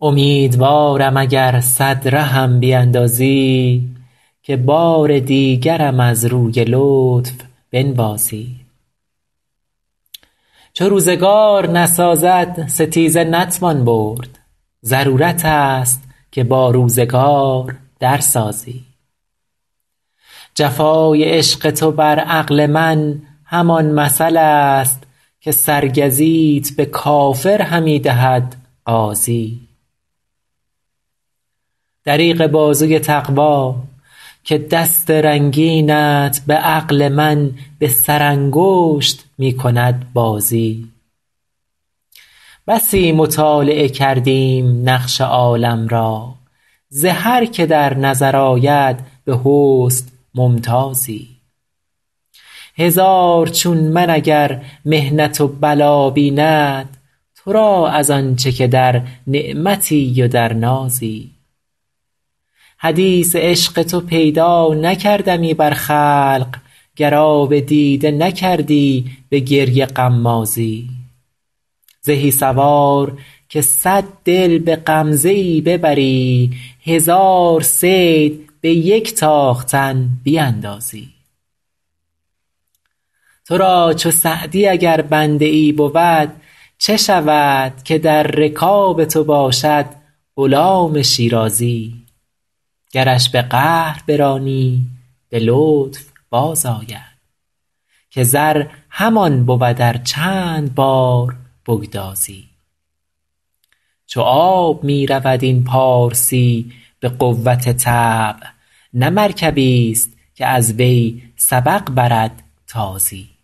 امیدوارم اگر 100 رهم بیندازی که بار دیگرم از روی لطف بنوازی. چو روزگار نسازد ستیزه نتوان برد، ضرورت است که با روزگار در سازی. جفای عشق تو بر عقل من همان مثل است که سرگزیت به کافر همی دهد غازی. دریغ بازوی تقوی که دست رنگینت به عقل من به سرانگشت می کند بازی. بسی مطالعه کردیم نقش عالم را، ز هر که در نظر آید به حسن ممتازی. هزار چون من اگر محنت و بلا بیند، تو را از آنچه که در نعمتی و در نازی. حدیث عشق تو پیدا نکردمی بر خلق، گر آب دیده نکردی به گریه غمازی. زهی سوار که 100 دل به غمزه ای ببری، 1000 صید به یک تاختن بیندازی. تو را چو سعدی اگر بنده ای بود، چه شود که در رکاب تو باشد غلام شیرازی. گرش به قهر برانی به لطف باز آید، که زر همان بود ار چند بار بگدازی. چو آب می رود این پارسی به قوت طبع، نه مرکبی است که از وی سبق برد تازی.